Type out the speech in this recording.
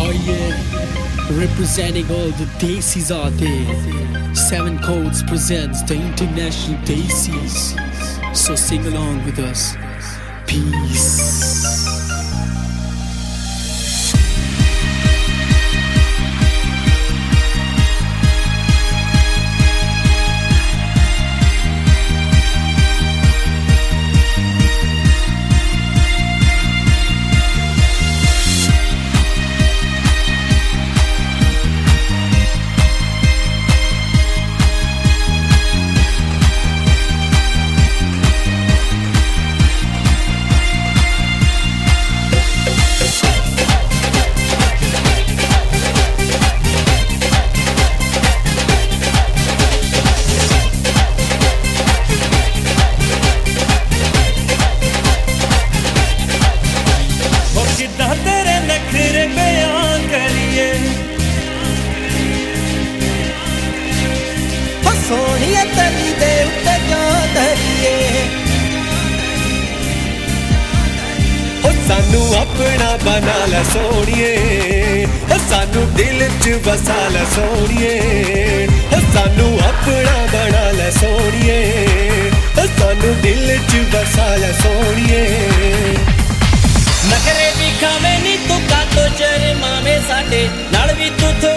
Oh yeah, representing all the Desis out there. Seven Codes presents the International Desis. So sing along with us. Peace. Sonia तली दे उत्ते क्यों धरिए हो सानू अपना बना ला सोनिए हो सानू दिल च बसा ला सोनिए हो सानू अपना बना ला सोनिए हो सानू दिल च बसा ला सोनिए नखरे भी खावे नी तू का तो चरे मावे साडे नाल भी तू